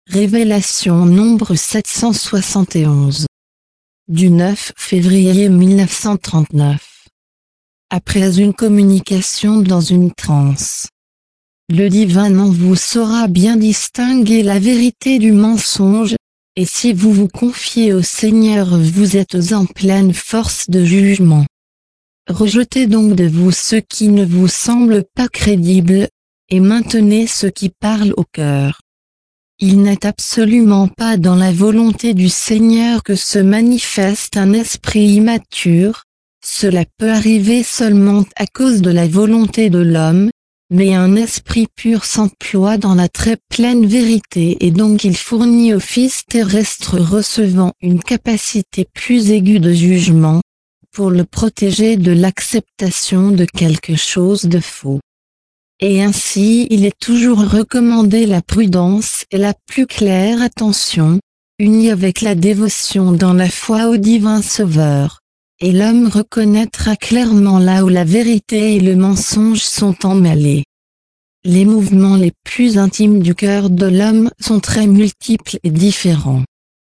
Révélation nombre 771. Du 9 février 1939. Après une communication dans une transe, le divin en vous saura bien distinguer la vérité du mensonge, et si vous vous confiez au Seigneur vous êtes en pleine force de jugement. Rejetez donc de vous ce qui ne vous semble pas crédible, et maintenez ce qui parle au cœur. Il n'est absolument pas dans la volonté du Seigneur que se manifeste un esprit immature, cela peut arriver seulement à cause de la volonté de l'homme, mais un esprit pur s'emploie dans la très pleine vérité et donc il fournit au Fils terrestre recevant une capacité plus aiguë de jugement, pour le protéger de l'acceptation de quelque chose de faux. Et ainsi il est toujours recommandé la prudence et la plus claire attention, unie avec la dévotion dans la foi au divin Sauveur, et l'homme reconnaîtra clairement là où la vérité et le mensonge sont emmêlés. Les mouvements les plus intimes du cœur de l'homme sont très multiples et différents.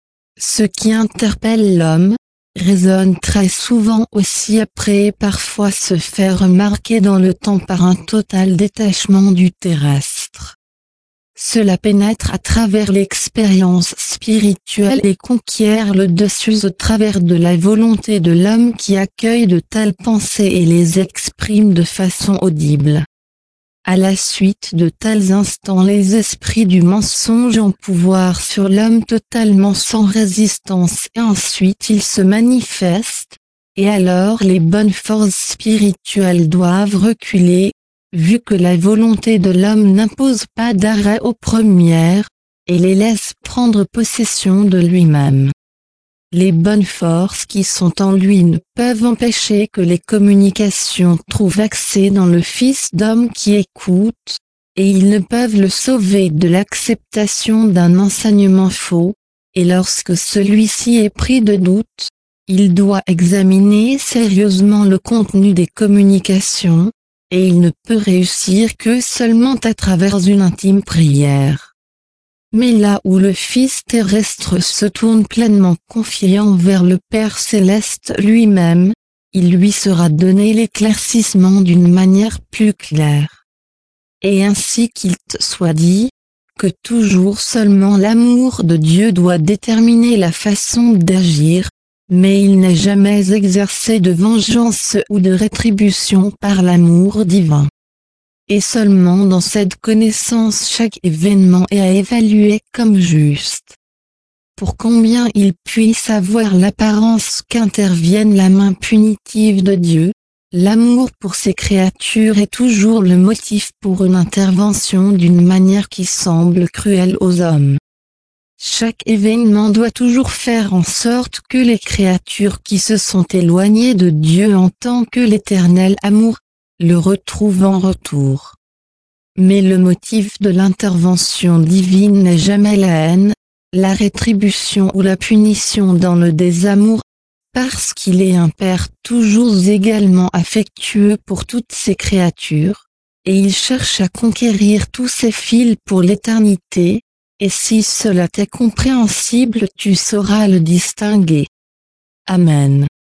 Ce qui interpelle l'homme, résonne très souvent aussi après et parfois se fait remarquer dans le temps par un total détachement du terrestre. Cela pénètre à travers l'expérience spirituelle et conquiert le dessus au travers de la volonté de l'homme qui accueille de telles pensées et les exprime de façon audible. À la suite de tels instants les esprits du mensonge ont pouvoir sur l'homme totalement sans résistance et ensuite ils se manifestent, et alors les bonnes forces spirituelles doivent reculer, vu que la volonté de l'homme n'impose pas d'arrêt aux premières, et les laisse prendre possession de lui-même. Les bonnes forces qui sont en lui ne peuvent empêcher que les communications trouvent accès dans le Fils d'homme qui écoute, et ils ne peuvent le sauver de l'acceptation d'un enseignement faux, et lorsque celui-ci est pris de doute, il doit examiner sérieusement le contenu des communications, et il ne peut réussir que seulement à travers une intime prière. Mais là où le Fils terrestre se tourne pleinement confiant vers le Père céleste lui-même, il lui sera donné l'éclaircissement d'une manière plus claire. Et ainsi qu'il te soit dit, que toujours seulement l'amour de Dieu doit déterminer la façon d'agir, mais il n'est jamais exercé de vengeance ou de rétribution par l'amour divin. Et seulement dans cette connaissance chaque événement est à évaluer comme juste. Pour combien il puisse avoir l'apparence qu'intervienne la main punitive de Dieu, l'amour pour ses créatures est toujours le motif pour une intervention d'une manière qui semble cruelle aux hommes. Chaque événement doit toujours faire en sorte que les créatures qui se sont éloignées de Dieu en tant que l'éternel amour, le retrouve en retour. Mais le motif de l'intervention divine n'est jamais la haine, la rétribution ou la punition dans le désamour, parce qu'il est un Père toujours également affectueux pour toutes ses créatures, et il cherche à conquérir tous ses fils pour l'éternité, et si cela t'est compréhensible tu sauras le distinguer. Amen.